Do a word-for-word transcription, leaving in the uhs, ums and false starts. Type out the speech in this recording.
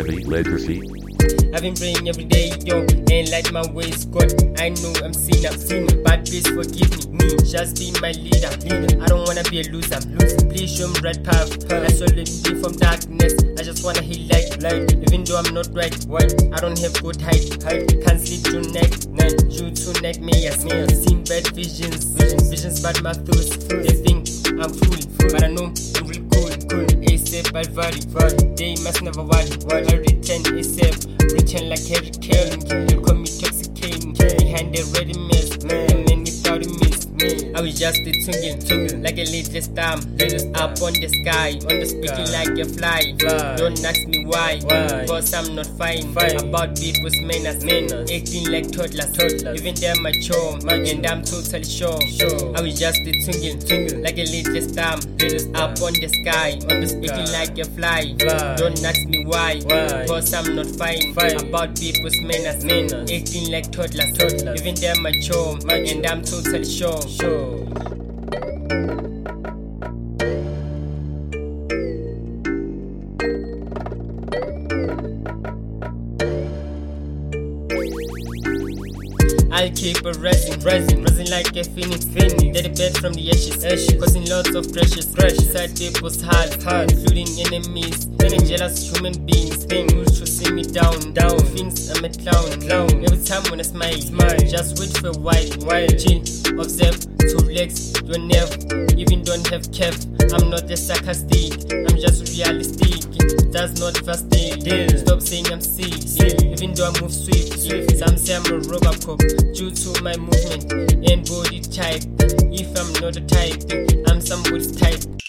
heavy legacy. I've been praying every day, yo, and like my ways, God. I know I'm sinner, sinner, but please forgive me. Me, just be my leader, leader. I don't wanna be a loser, loser. Please show me right path. I solely be from darkness. I just wanna heal light, light. Even though I'm not right, white. I don't have good height, height. Can't sleep tonight, night. You tonight, me yes, me yes. Seen bad visions, visions, visions, but my thoughts. They think I'm fool, but I know I'm real cool, cool. ASAP, I'll vary, vary. They must never worry, worry. I return ASAP. Return like Harry Kane. You call me toxicating behind the ready mess. And then without a miss. I was just a twinkle, twinkle like a little star. Up on the sky, on the speaking like a fly. Don't ask me why, cause I'm not fine. About people's manners, acting like toddlers. Even they're mature, and I'm totally sure. I was just a twinkle, twinkle like a little star. Up on the sky, on the speaking like a fly. Don't ask me why, cause I'm not fine. About people's manners, acting like toddlers. Even they're mature, and I'm totally sure. Sure. I'll keep a rising, rising, rising like a phoenix, phoenix. Get a bed from the ashes, ashes, causing lots of precious, precious. Side people's heart, heart, including enemies, many jealous human beings, things who should see me down, down. Thinks I'm a clown, clown. Every time when I smile, smile. Just wait for a while, while chill, observe, to relax your nerve. Even don't have cap, I'm not a sarcastic, I'm just realistic. That's not fast deal. Stop saying I'm sick, even though I move swift. Some say I'm a Robocop due to my movement and body type. If I'm not a type, I'm somebody's type.